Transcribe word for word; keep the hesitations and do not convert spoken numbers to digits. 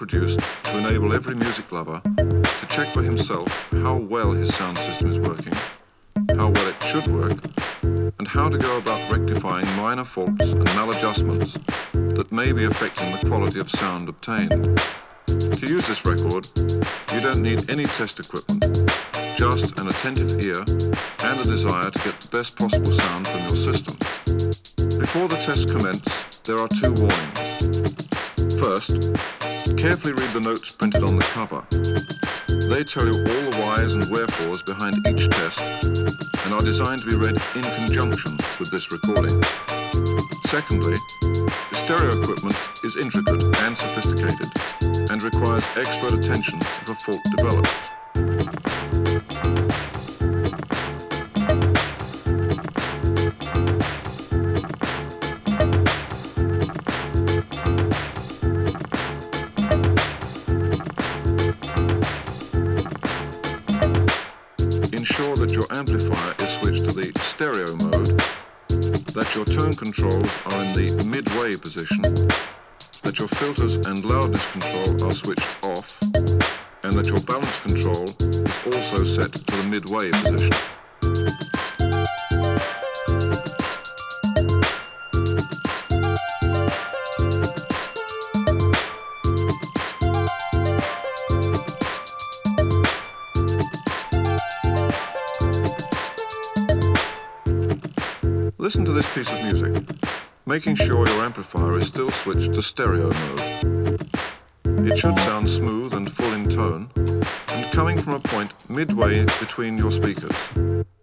produced to enable every music lover to check for himself how well his sound system is working, how well it should work, and how to go about rectifying minor faults and maladjustments that may be affecting the quality of sound obtained. To use this record, you don't need any test equipment, just an attentive ear and a desire to get the best possible sound from your system. Before the tests commence, there are two warnings. First, carefully read the notes printed on the cover. They tell you all the whys and wherefores behind each test and are designed to be read in conjunction with this recording. Secondly, the stereo equipment is intricate and sophisticated and requires expert attention if a fault develops. Ensure that your amplifier is switched to the stereo mode, that your tone controls are in the midway position, that your filters and loudness control are switched off, and that your balance control is also set to the midway position. Listen to this piece of music, making sure your amplifier is still switched to stereo mode. It should sound smooth and full in tone, and coming from a point midway between your speakers.